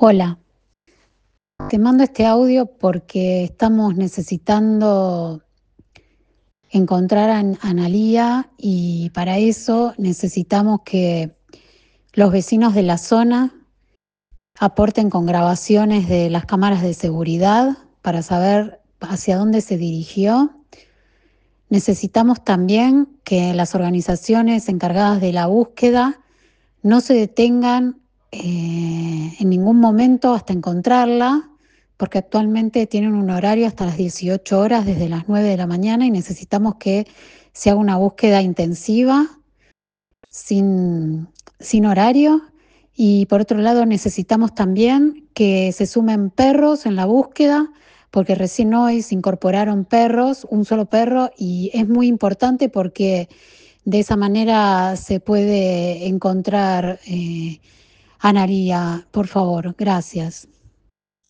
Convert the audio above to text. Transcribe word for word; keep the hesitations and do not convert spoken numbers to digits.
Hola, te mando este audio porque estamos necesitando encontrar a An- Analía y para eso necesitamos que los vecinos de la zona aporten con grabaciones de las cámaras de seguridad para saber hacia dónde se dirigió. Necesitamos también que las organizaciones encargadas de la búsqueda no se detengan eh, en ningún momento hasta encontrarla, porque actualmente tienen un horario hasta las dieciocho horas desde las nueve de la mañana y necesitamos que se haga una búsqueda intensiva sin, sin horario. Y por otro lado necesitamos también que se sumen perros en la búsqueda, porque recién hoy se incorporaron perros, un solo perro, y es muy importante porque de esa manera se puede encontrar eh, a Analía, por favor, gracias.